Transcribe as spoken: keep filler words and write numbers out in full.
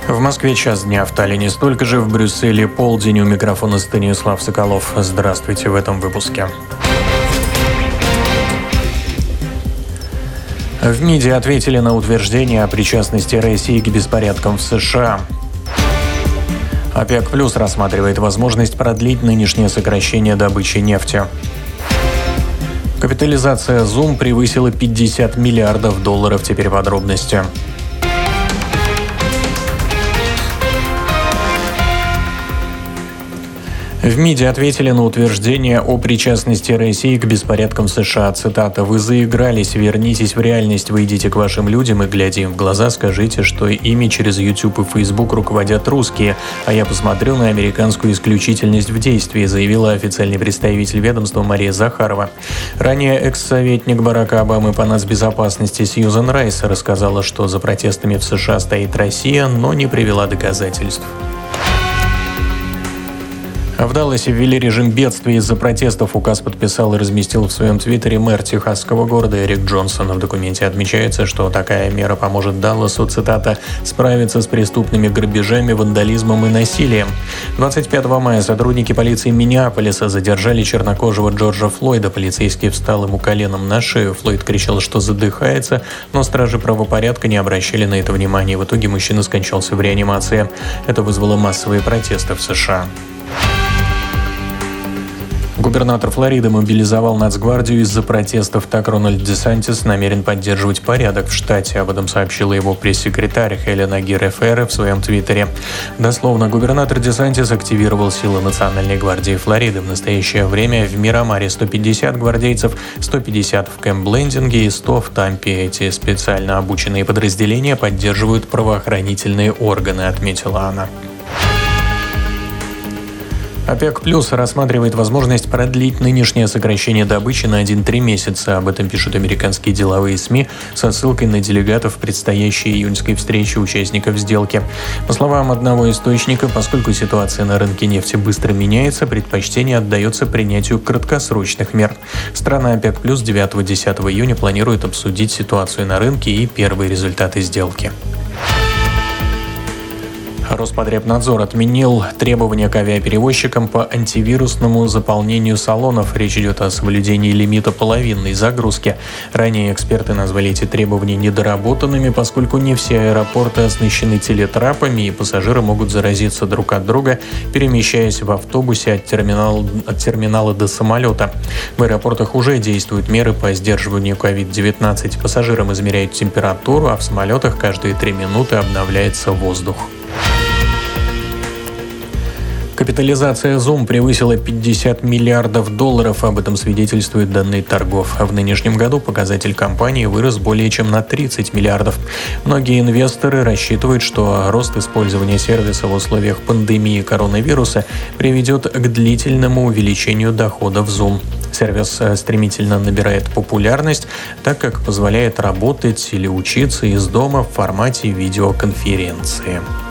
В Москве час дня, в Таллине столько же, в Брюсселе полдень. У микрофона Станислав Соколов. Здравствуйте в этом выпуске. В МИДе ответили на утверждение о причастности России к беспорядкам в США. ОПЕК+ рассматривает возможность продлить нынешнее сокращение добычи нефти. Капитализация Zoom превысила пятьдесят миллиардов долларов. Теперь подробности. В МИДе ответили на утверждение о причастности России к беспорядкам в США. Цитата: «Вы заигрались, вернитесь в реальность, выйдите к вашим людям и, глядя им в глаза, скажите, что ими через YouTube и Facebook руководят русские, а я посмотрю на американскую исключительность в действии», заявила официальный представитель ведомства Мария Захарова. Ранее экс-советник Барака Обамы по нацбезопасности Сьюзан Райс рассказала, что за протестами в США стоит Россия, но не привела доказательств. В Далласе ввели режим бедствия из-за протестов. Указ подписал и разместил в своем твиттере мэр техасского города Эрик Джонсон. В документе отмечается, что такая мера поможет Далласу, цитата, «справиться с преступными грабежами, вандализмом и насилием». двадцать пятого мая сотрудники полиции Миннеаполиса задержали чернокожего Джорджа Флойда. Полицейский встал ему коленом на шею. Флойд кричал, что задыхается, но стражи правопорядка не обращали на это внимания. В итоге мужчина скончался в реанимации. Это вызвало массовые протесты в США. Губернатор Флориды мобилизовал Нацгвардию из-за протестов. Так Рональд Десантис намерен поддерживать порядок в штате. Об этом сообщила его пресс-секретарь Хелена Агирре Ферре в своем твиттере. Дословно, губернатор Десантис активировал силы Национальной гвардии Флориды. В настоящее время в Мирамаре сто пятьдесят гвардейцев, сто пятьдесят в Кэмп-Блендинге и сто в Тампе. Эти специально обученные подразделения поддерживают правоохранительные органы, отметила она. ОПЕК+ рассматривает возможность продлить нынешнее сокращение добычи на один-три месяца. Об этом пишут американские деловые СМИ со ссылкой на делегатов предстоящей июньской встречи участников сделки. По словам одного источника, поскольку ситуация на рынке нефти быстро меняется, предпочтение отдается принятию краткосрочных мер. Страны ОПЕК+ девятого-десятого июня планируют обсудить ситуацию на рынке и первые результаты сделки. Роспотребнадзор отменил требования к авиаперевозчикам по антивирусному заполнению салонов. Речь идет о соблюдении лимита половинной загрузки. Ранее эксперты назвали эти требования недоработанными, поскольку не все аэропорты оснащены телетрапами, и пассажиры могут заразиться друг от друга, перемещаясь в автобусе от терминала, от терминала до самолета. В аэропортах уже действуют меры по сдерживанию ковид девятнадцать. Пассажирам измеряют температуру, а в самолетах каждые три минуты обновляется воздух. Капитализация Zoom превысила пятьдесят миллиардов долларов. Об этом свидетельствуют данные торгов. В нынешнем году показатель компании вырос более чем на тридцать миллиардов. Многие инвесторы рассчитывают, что рост использования сервиса в условиях пандемии коронавируса приведет к длительному увеличению доходов Zoom. Сервис стремительно набирает популярность, так как позволяет работать или учиться из дома в формате видеоконференции.